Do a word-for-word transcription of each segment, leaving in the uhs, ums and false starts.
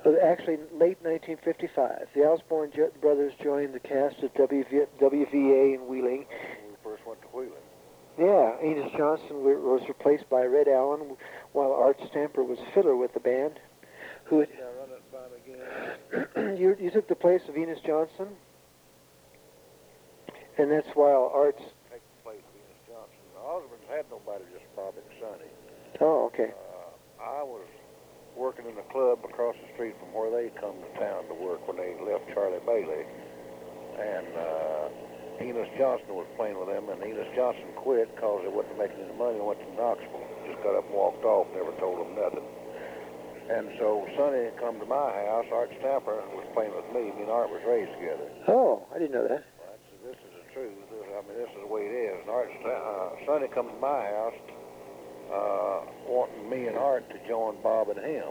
Well, actually, late nineteen fifty-five, the Osborne jo- brothers joined the cast of W V A in Wheeling. When we first went to Wheeling. Yeah, Enos Johnson was replaced by Red Allen, while Art Stamper was fiddler with the band. Who had, now run it by me again. you, you took the place of Enos Johnson, and that's while Art's... Take the place of Enos Johnson. The Osborns had nobody, just Bob and Sonny. Oh, okay. Uh, I was working in a club across the street from where they come to town to work when they left Charlie Bailey. And uh, Enos Johnson was playing with them, and Enos Johnson quit because they wasn't making any money and went to Knoxville. Just got up and walked off, never told them nothing. And so Sonny come to my house. Art Stamper was playing with me. Me and Art was raised together. Oh, I didn't know that. Well, that's, this is the truth. This, I mean, this is the way it is. And Art, uh, Sonny come to my house uh, wanting me and Art to join Bob and him.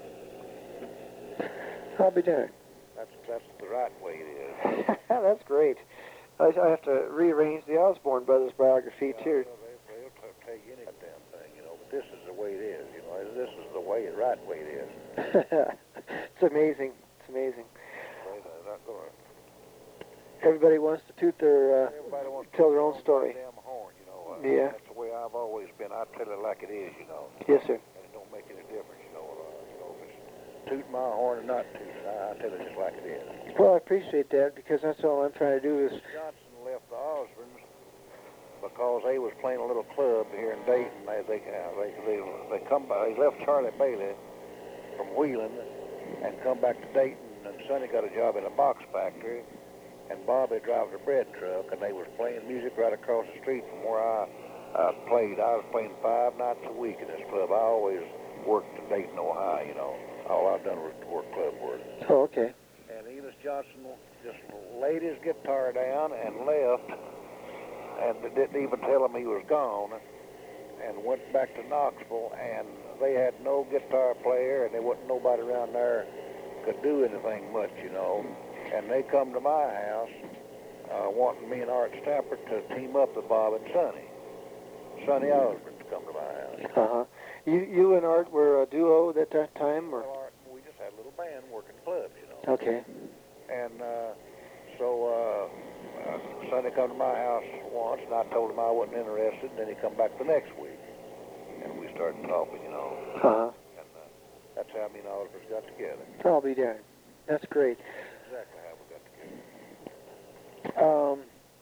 I'll be darned. That's that's the right way it is. That's great. I, I have to rearrange the Osborne brothers biography, Yeah, too. well, they, they'll t- tell you any damn thing, you know. But this is the way it is, you know. This is the way, the right way it is. It's amazing. It's amazing. They, they're not gonna. Everybody wants to toot their, uh, Everybody wants to tell their own story. Damn horn, you know. Uh, Yeah. That's the way I've always been. I tell it like it is, you know. Yes, sir. And it don't make any difference, you know. Uh, you know, if it's tooting my horn or not tooting, I, I tell it just like it is. Well, I appreciate that, because that's all I'm trying to do is... Johnson left the Osborns because they was playing a little club here in Dayton. They they uh, they they, they come by. They left Charlie Bailey from Wheeling and come back to Dayton. And Sonny got a job in a box factory, and Bobby drives a bread truck. And they was playing music right across the street from where I uh, played. I was playing five nights a week in this club. I always worked in Dayton, Ohio. You know, all I've done was work club work. Oh, okay. And Enos Johnson just laid his guitar down and left, and didn't even tell him he was gone, and went back to Knoxville. And they had no guitar player, and there wasn't nobody around there could do anything much, you know. And they come to my house uh, wanting me and Art Stamper to team up with Bob and Sonny. Sonny Osborne to come to my house. Uh-huh. You you and Art were a duo at that time, or? Well, Art, we just had a little band working clubs, you know. Okay. And uh, so uh, uh, Sonny come to my house once, and I told him I wasn't interested. And then he come back the next week, and we started talking, you know. Uh-huh. And uh, that's how me and Oliver got together. I'll be darned. That's great. Exactly how we got together. Um,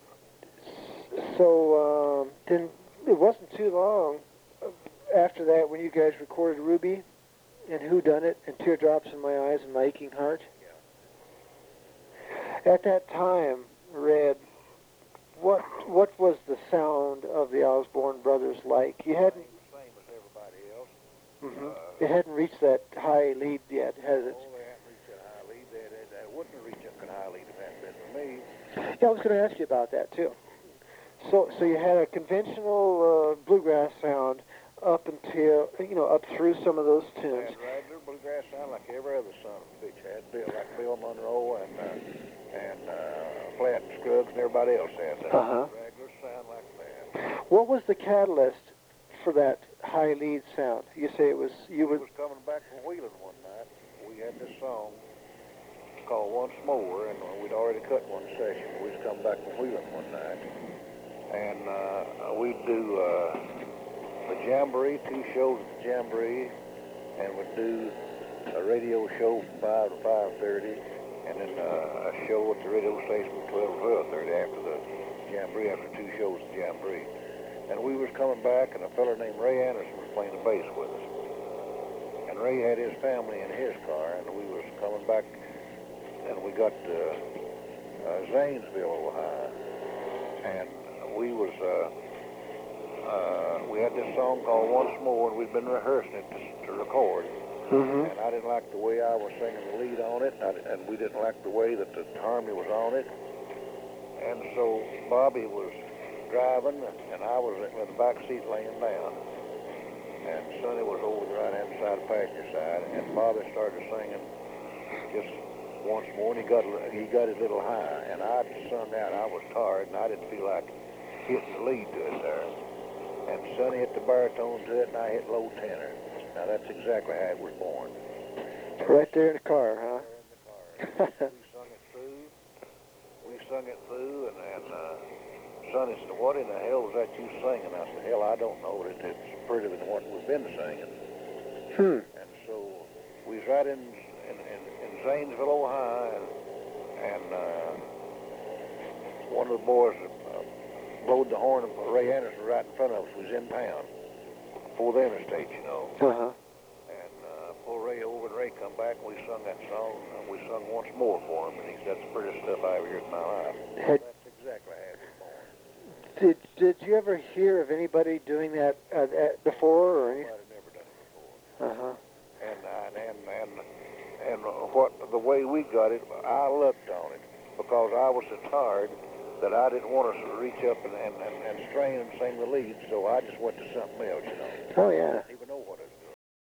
so um, then it wasn't too long after that when you guys recorded Ruby and Whodunit and Teardrops in My Eyes and My Aching Heart. Yeah. At that time, Red, what what was the sound of the Osborne brothers like? You hadn't. The same as everybody else. Mm-hmm. Uh, It hadn't reached that high lead yet, has it? Oh, they hadn't reached that high lead. They, they, they wouldn't have reached that high lead if it hadn't been for me. Yeah, I was going to ask you about that too. So, so you had a conventional uh, bluegrass sound up until, you know, up through some of those They tunes. had regular bluegrass sound like every other son of a bitch had. Bill, like Bill Monroe and uh, and uh, Flat and Scruggs and everybody else had that. Uh-huh. Regular sound like that. What was the catalyst for that high lead sound? You say it was you We would. was coming back from Wheeling one night. We had this song called Once More, and we'd already cut one session. We was coming back from Wheeling one night, and uh, we'd do uh, the Jamboree, two shows at the Jamboree, and we'd do a radio show from five to five thirty, and then uh, a show at the radio station from twelve to twelve thirty after the Jamboree, after two shows at the Jamboree. And we was coming back, and a fella named Ray Anderson was playing the bass with us. And Ray had his family in his car, and we was coming back, and we got to uh, Zanesville, Ohio. And we was, uh, uh, we had this song called Once More, and we'd been rehearsing it to, to record. Mm-hmm. And I didn't like the way I was singing the lead on it, and, I, and we didn't like the way that the harmony was on it. And so Bobby was driving, and I was in the back seat laying down. And Sonny was over the right-hand side, passenger side, and Bobby started singing just once more, and he got he got it a little high. And I sung out. I was tired, and I didn't feel like hitting the lead to it there. And Sonny hit the baritone to it, and I hit low tenor. Now that's exactly how it was born. Right there in the car, huh? There in the car. We sung it through. We sung it through, and, and uh, Sonny said, what in the hell was that you singing? I said, hell, I don't know. It, it's prettier than what we've been singing. Hmm. And so we was right in in, in, in Zanesville, Ohio, and, and uh, one of the boys uh, blowed the horn, and Ray Anderson right in front of us was in town before the interstate, you know. Uh-huh. And uh, pulled Ray over, and Ray come back, and we sung that song, and we sung once more for him, and he said, that's the prettiest stuff I ever heard in my life. Had, Well, that's exactly how it was born. did did you ever hear of anybody doing that, uh, that before or anything? Nobody had never done it before. Uh-huh. And, and, and, and, and what, the way we got it, I looked on it, because I was so tired that I didn't want to reach up and, and, and, and strain and sing the lead, so I just went to something else, you know. Oh, yeah. Even